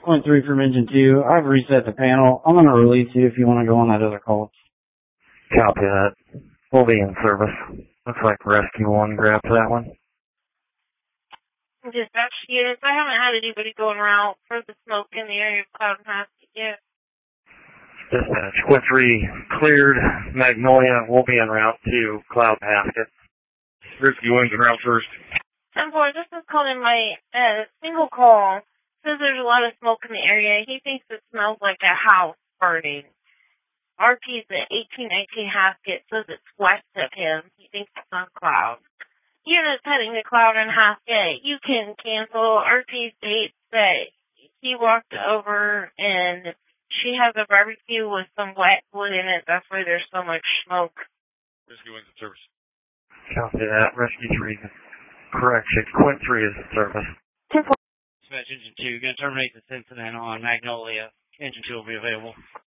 Point 3 from engine 2. I've reset the panel. I'm going to release you if you want to go on that other call. Copy that. We'll be in service. Looks like Rescue 1 grabbed that one. Dispatch units, I haven't had anybody going around for the smoke in the area of Cloud and Hasket yet. Dispatch, Quint 3 cleared Magnolia. We'll be en route to Cloud and Hasket. Rescue 1's en route first. 10-4, this is calling my single call. Says there's a lot of smoke in the area. He thinks it smells like a house burning. RP's at 1819 Hasket says it's west of him. He thinks it's on Cloud. Units heading to Cloud and Hasket. You can cancel. RP's date that he walked over and she has a barbecue with some wet wood in it. That's why there's so much smoke. Rescue 1's in service. Copy that. Rescue 3. Correction. Quint 3 is in service. 10-4. Dispatch engine 2. Going to terminate this incident on Magnolia. Engine 2 will be available.